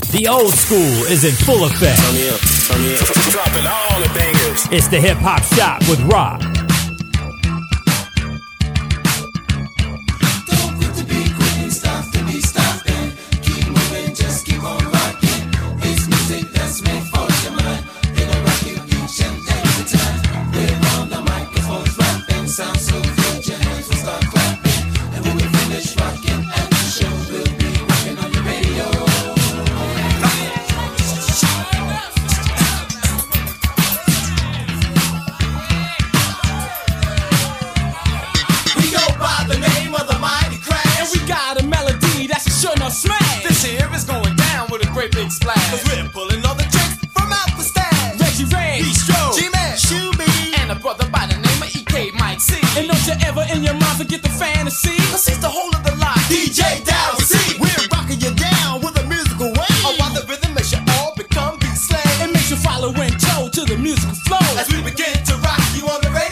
The old school is in full effect. Turn me up, turn me up. Dropping all the bangers. It's the Hip Hop Shop with Rock. Splash. Cause we're pulling all the tricks from out the stash. Reggie Ray, Bistro, G-Man, Shooby, and a brother by the name of EK Mike C. And don't you ever in your mind forget the fantasy? Cause he's the whole of the lot. DJ Down C. We're rocking you down with a musical wave. Oh, while the rhythm makes you all become beat slaves. It makes you follow and toe to the musical flow. As we begin to rock you on the radio.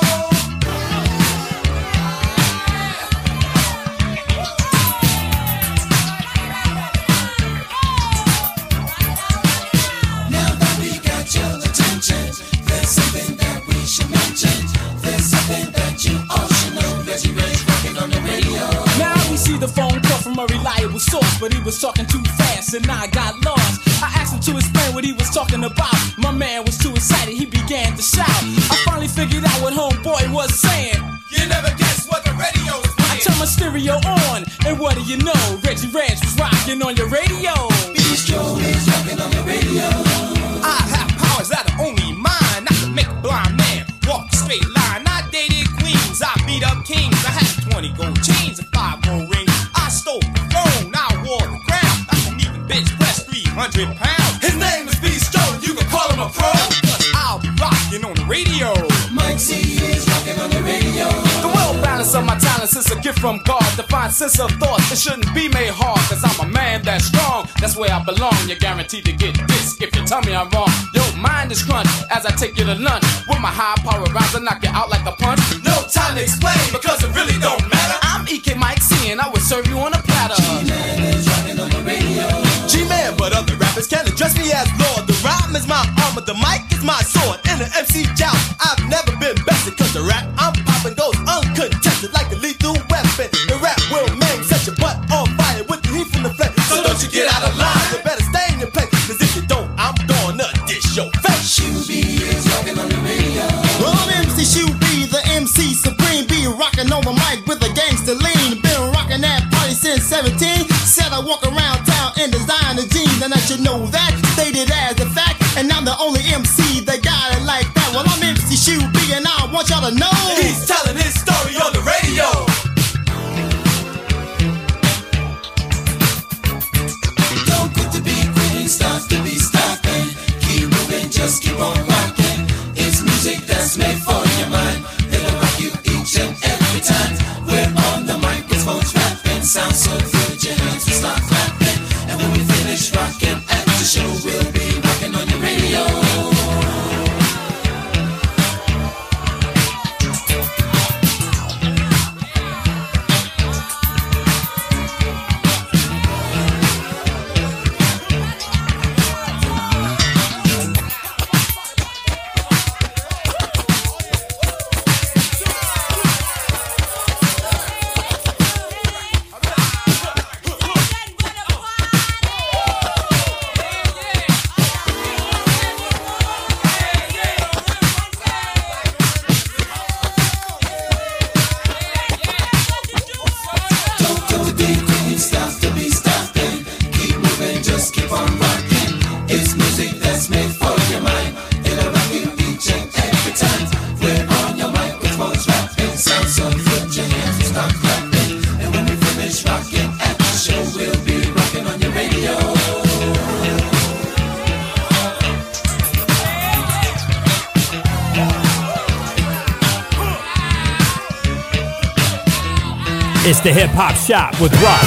The phone call from a reliable source, but he was talking too fast and I got lost. I asked him to explain what he was talking about. My man was too excited, he began to shout. I finally figured out what homeboy was saying. You never guess what the radio was playing. I turned my stereo on, and what do you know? Reggie Reg was rocking on your radio. Bistro is rocking on your radio. I have powers that are only mine. I can make a blind man walk a straight line. I dated queens, I beat up kings. I had 20 gold chains and 5 gold rings. I stole the throne, I wore the crown. I can even bench press 300 pounds. His name is Bistro, you can call him a pro. Cause I'll be rocking on the radio. Mike C is rocking on the radio. The well balance of my talents is a gift from God. The fine sense of thought, it shouldn't be made hard. Cause I'm a man that's strong, that's where I belong. You're guaranteed to get this if you tell me I'm wrong. Your mind is crunch as I take you to lunch. With my high power rounds, I knock you out like a punch. No time to explain because it really don't matter. I'm EK Mike C and I will serve you on a platter. G-Man is rocking on the radio. G-Man, but other rappers can't address me as Lord. The rhyme is my armor, the mic is my sword. In the MC joust, I've never been bested. Cause the rap I'm popping goes uncontested like a lethal weapon. The rap will make set your butt on fire with the heat from the flame. So don't you get out of line, you better stay in your place. Cause if you don't, I'm gonna dish your face. Shooby is rocking on the radio. Well, I'm MC Shooby, the MC Supreme. Be rocking on the mic with a gangster lean. Been rocking that party since 17. Said I walk around town in designer jeans. And I should know that, stated as a fact. And I'm the only MC that got it like that. Well, I'm MC Shooby and I want y'all to know he's telling his story on the radio. Don't quit the beat when it starts to be stopping. Keep moving, just keep on rocking. It's music that's made for your mind. It'll rock you each and every time. We're on the microphones rapping. Sounds so good, your hands will start clapping. And when we finish rocking at the show, we'll be rocking on your radio. It's the Hip Hop Shop with Rock.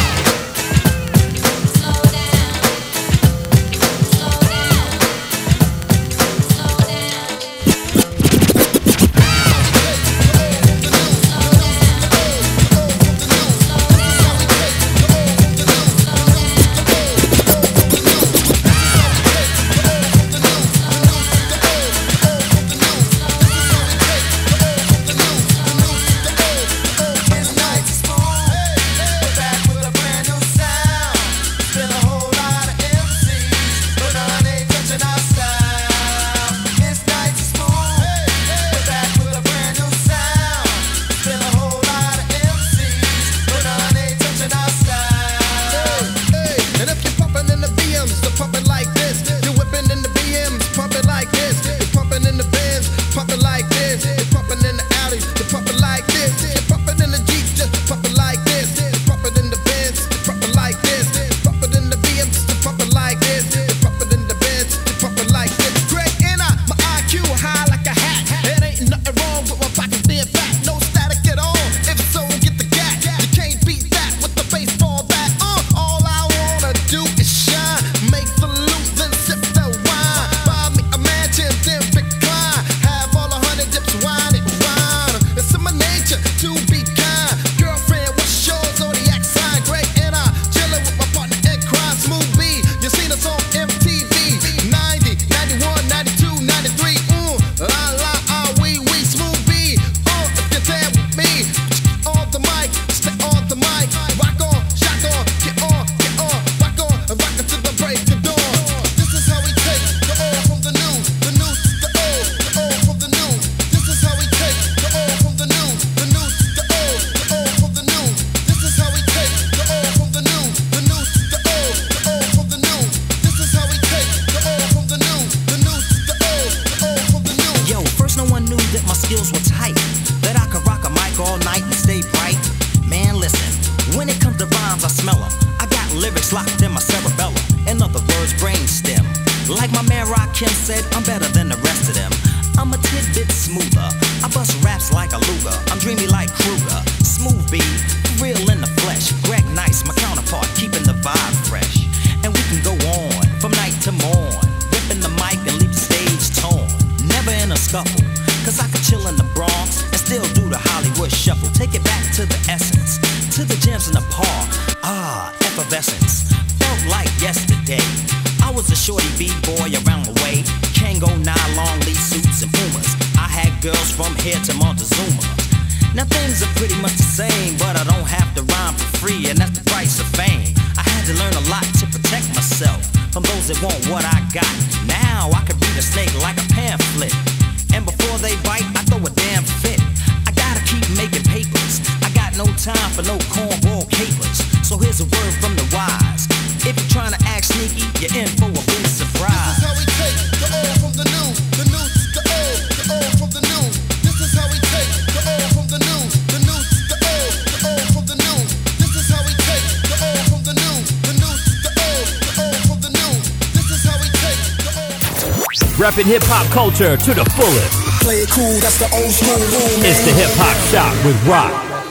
Like my man Rakim said, I'm better than the rest of them. I'm a tidbit smoother. I bust raps like a Luger. I'm dreamy like Kruger. Smooth B, real in the flesh. Greg Nice, my counterpart, keeping the vibe fresh. And we can go on from night to morn, ripping the mic and leave the stage torn. Never in a scuffle, cause I could chill in the Bronx and still do the Hollywood shuffle. Take it back to the essence, to the gems in the park. Effervescence, felt like yesterday. I was a shorty B-boy around the way. Kango nylon, lead suits and Pumas. I had girls from here to Montezuma. Now things are pretty much the same, but I don't have to rhyme for free, and that's the price of fame. I had to learn a lot to protect myself from those that want what I got. Now I can beat a snake like a pamphlet, and before they bite, I throw a damn fit. I gotta keep making papers. I got no time for no cornball capers. So here's a word from the wise. If you're trying to act sneaky, you're in for a big surprise. This is how we take the old from the new to the old from the new. This is how we take the old from the new to the old from the new. This is how we take the old from the new to the old from the new. This is how we take the old. Repping hip hop culture to the fullest. Play it cool, that's the old school rule, man. It's the Hip Hop Shop with Rock.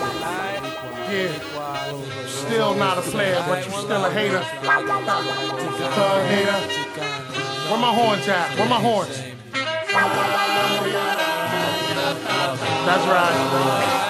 Still not a player, but you still a hater. Hater. Where my horns at? Where my horns? That's right.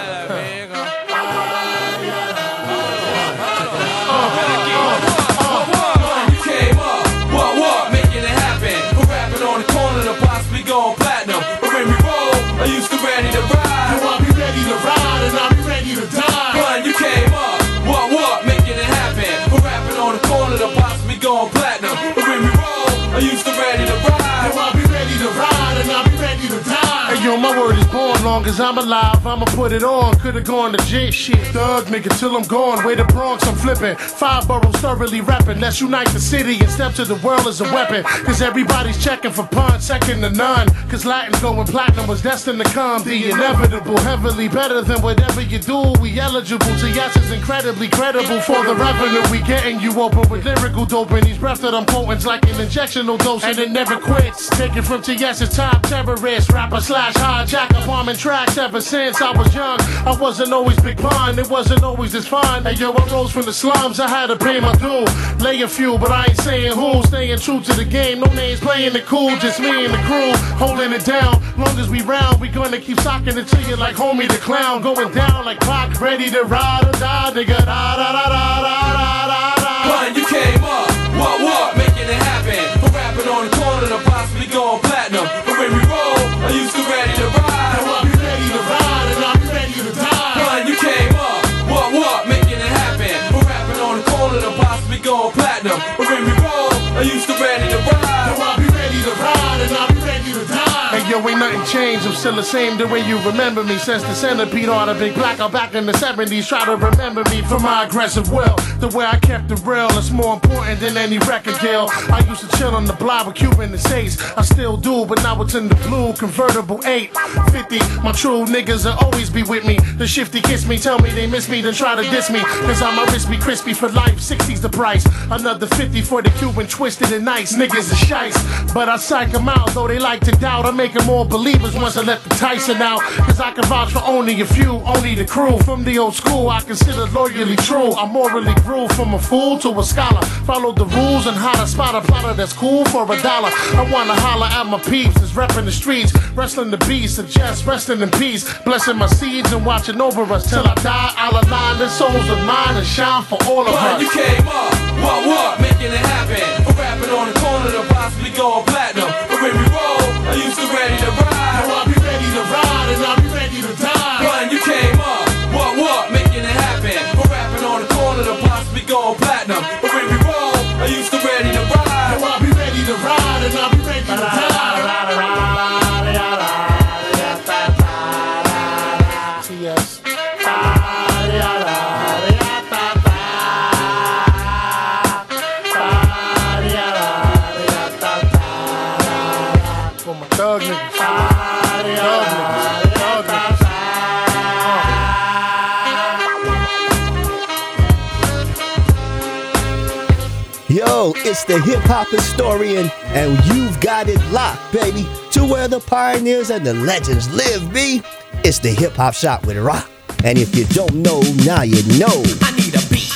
You came up, what, making it happen. We're rapping on the corner to possibly go platinum. But when we roll, I used to ready to ride. I'll be ready to ride and I'll be ready to die. Run, you came up. What, making it happen. We're rapping on the corner to possibly go platinum. But when we roll, I used to ready to ride. I'll be ready to ride and I'll be ready to die. Hey yo, my word is born, long as I'm alive, I'ma put it on. Could've gone to J shit, thug nigga till I'm gone. Way to Bronx, I'm flipping. 5 boroughs thoroughly repping. Let's unite the city and step to the world as a weapon. Cause everybody's checking for punch, second to none. Cause Latin going platinum was destined to come. The inevitable, heavily better than whatever you do. We eligible to yes is incredibly credible for the revenue. We getting you open with lyrical dope. And these breaths that I'm quoting's like an injectional dose. And it never quits. Take it from TS's top terrorist, rapper slash hijacker, bombing tracks ever since I was young. I wasn't always big pun, it wasn't always this fun. Hey yo, I rose from the slums, I had to pay my due. Lay a few, but I ain't saying who. Staying true to the game, no names playing it cool. Just me and the crew, holding it down. Long as we round, we gonna keep socking it to you like homie the clown. Going down like Pac, ready to ride or die, nigga. Da da da da da da da. Run, you came up. What, making it happen. We're rapping on the corner to possibly go platinum. But when we roll, I used to ready to ride. I'll be ready to ride and I'll be ready to die. Run, you came up. What, making it happen. We're rapping on the corner to possibly go platinum. But when we roll, I used to ready to ride. I'll be ready to ride and I'll be ready to die. Hey yo, ain't nothing changed, I'm still the same the way you remember me. Since the centipede or the big black out back in the 70s. Try to remember me for my aggressive will. The way I kept it real is more important than any record deal. I used to chill on the block with Cuban estates. I still do, but now it's in the blue convertible 850. My true niggas will always be with me. The shifty kiss me, tell me they miss me, then try to diss me. Cause I'ma wrist be crispy for life, 60's the price. Another 50 for the Cuban twisted and nice. Niggas are shice, but I psych them out, though they like to doubt. I make them more believers once I let the Tyson out. Cause I can vouch for only a few, only the crew. From the old school, I consider loyally true. I morally grew from a fool to a scholar. Follow the rules and how to spot a plotter that's cool for $1. I wanna holler at my peeps that's repping the streets. Wrestling the beast, suggest resting in peace. Blessing my seeds and watching over us till I die. I'll align the souls of mine and shine for all of us. You came up, what, making it happen. We're rapping on the corner to possibly go platinum. But when we roll, I used to ready to ride. I'll be ready to ride and I'll be ready to die. Run, you came up, what, making it happen. We're rapping on the corner to possibly go platinum. But when we roll, I used to ready to ride. I'll be ready to ride and I'll be ready to die. Yes. Yo, it's the hip-hop historian, and you've got it locked, baby, to where the pioneers and the legends live, B. It's the Hip-Hop Shop with Rock. And if you don't know, now you know. I need a beat.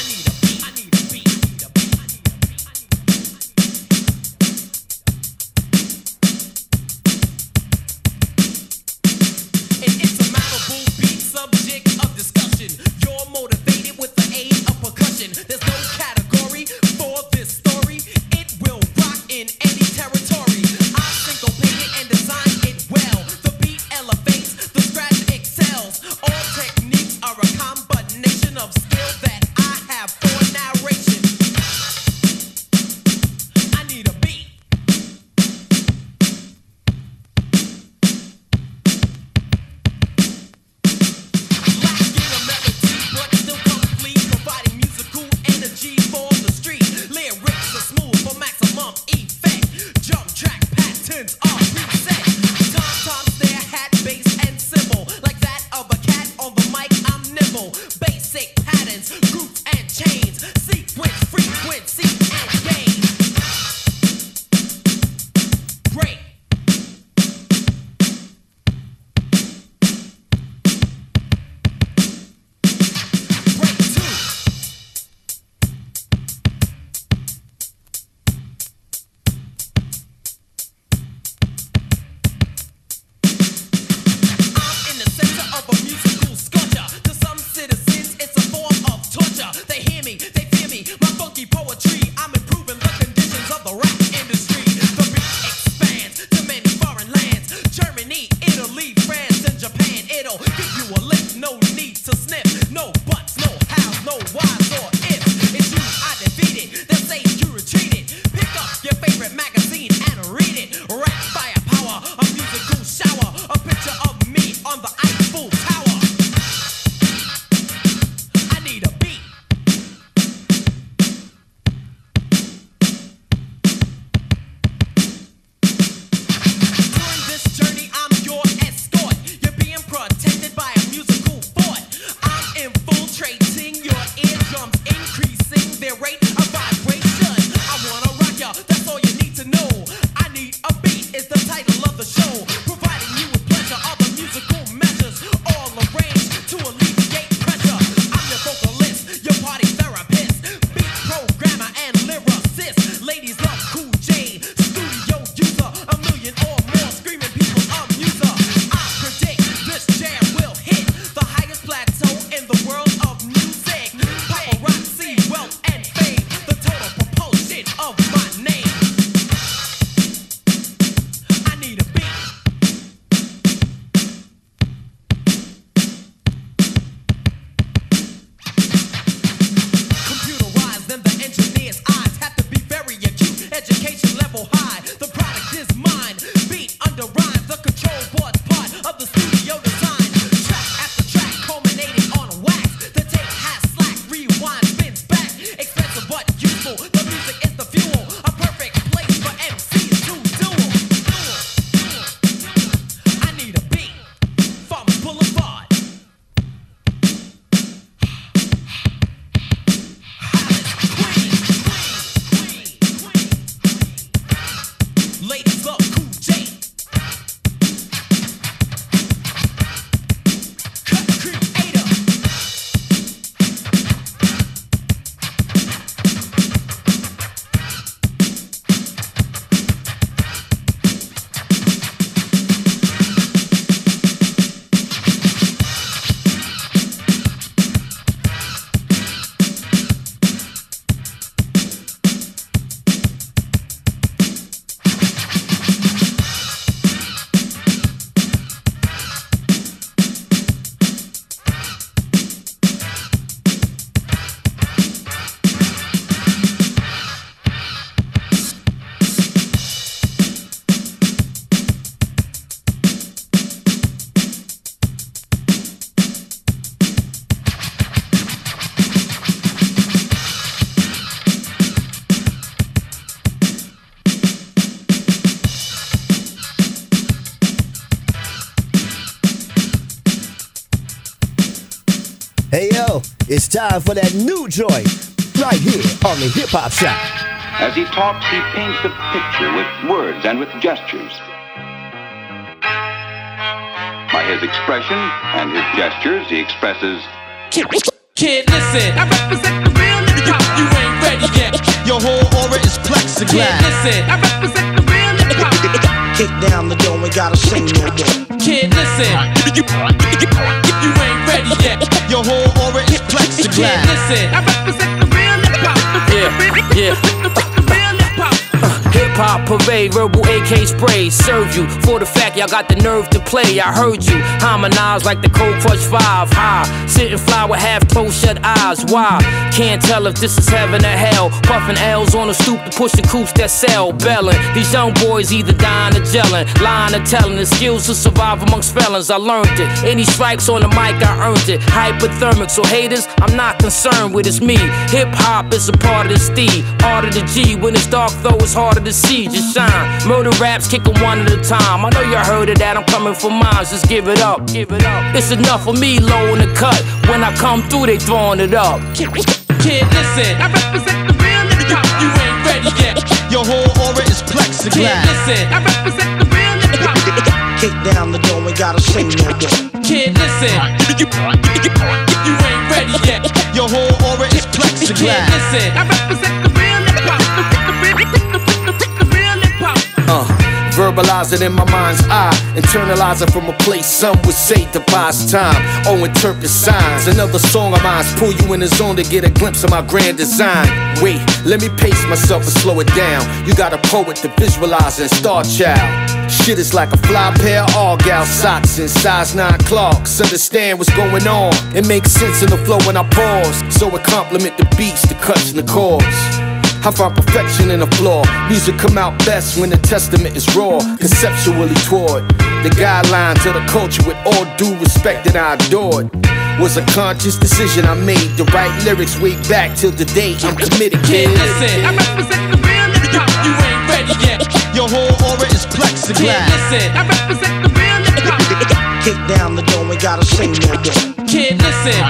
Hey yo, it's time for that new joint right here on the Hip Hop Shop. As he talks, he paints a picture with words and with gestures. By his expression and his gestures, he expresses... Kid, listen, I represent the real hip-hop, you ain't ready yet. Your whole aura is plexiglass. Kid, listen, I represent the real hip-hop. Kick down the door, ain't gotta sing no more. Kid, listen, you ain't ready yet. Your whole aura is plexiglass. Kid, listen, I represent the real hip-hop. Yeah. Hip-hop parade, verbal AK spray. Serve you for the fact y'all got the nerve to play. I heard you harmonize like the Cold Crush 5. High, sit and fly with half-closed shut eyes. Why? Can't tell if this is heaven or hell. Puffin' L's on the stoop to pushing coops that sell. Bellin', these young boys either dying or gelling. Lying or telling, the skills to survive amongst felons. I learned it. Any stripes on the mic, I earned it. Hypothermic, so haters, I'm not concerned with. It's me. Hip-hop is a part of the steed. Art of the G. When it's dark though, it's harder to see. Just shine. Murder raps, kick 'em one at a time. I know y'all heard of that, I'm coming for mine. Just give it up. It's enough for me, low in the cut. When I come through, they throwing it up. Kid, listen, I represent the real hip-hop, you ain't ready yet. Your whole aura is plexiglass. Kid, listen, I represent the real hip-hop. Kick down the door, ain't gotta sing no more. Kid, listen, you ain't ready yet. Your whole aura is plexiglass. Kid, listen, I represent the real hip-hop. Verbalize it in my mind's eye, internalize it from a place some would say devised time. Oh, interpret signs. Another song of mine's pull you in the zone to get a glimpse of my grand design. Wait, let me pace myself and slow it down. You got a poet to visualize and star child. Shit is like a fly pair of Argyle socks and size 9 Clarks. Understand what's going on. It makes sense in the flow when I pause, so it complement the beats, the cuts and the chords. I find perfection in the flaw. Music come out best when the testament is raw, conceptually toward the guidelines of the culture with all due respect that I adored. Was a conscious decision I made to write lyrics way back till the day I'm committed. Kid, listen, I represent the real hip-hop, you ain't ready yet. Your whole aura is plexiglass. Kid, listen, I represent the real hip-hop. Kick down the door, ain't gotta sing no more. Kid, listen,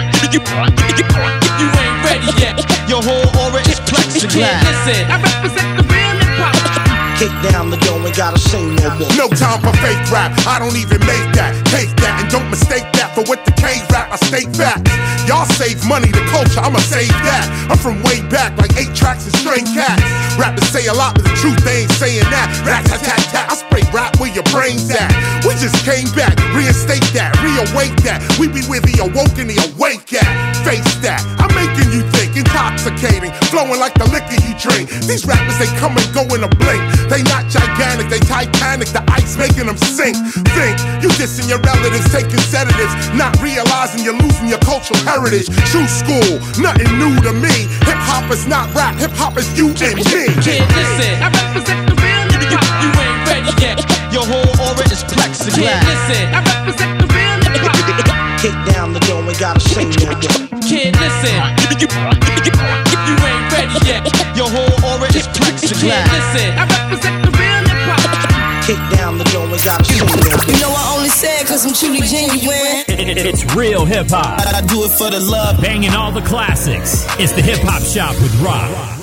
you ain't ready yet. Your whole aura is plexiglass. Kid, listen, I represent the real hip-hop. Kick down the door, ain't gotta sing no more. No time for fake rap, I don't even make that. Take that and don't mistake that for what the K-rap, I state facts. Y'all save money, the culture, I'ma save that. I'm from way back, like 8 tracks and straight cats. Rappers say a lot, but the truth, they ain't saying that. Rat, tat, tat, tat, I spray rap where your brain's at. We just came back, reinstate that, reawake that. We be where the awoke and the awake at. Face that, I'm making you think, intoxicating, flowing like the liquor you drink. These rappers, they come and go in a blink. They not gigantic, they Titanic, the ice making them sink. Think, you dissing your relatives, taking sedatives, not realizing you're losing your cultural heritage. True school, nothing new to me. Hip-hop is not rap, hip-hop is you and me. Kid, listen, I represent the real hip-hop, you ain't ready yet. Your whole aura is plexiglass. Kid, listen, I represent the real hip-hop. Kick down the door, ain't gotta sing no more. Kid, listen, you ain't ready yet. Your whole aura is plexiglass. Kid, listen, I represent the real hip-hop. Kick down the door, ain't gotta sing no more. You know I only say it cause I'm truly genuine. It's real hip hop. I do it for the love. Banging all the classics. It's the Hip Hop Shop with Rock.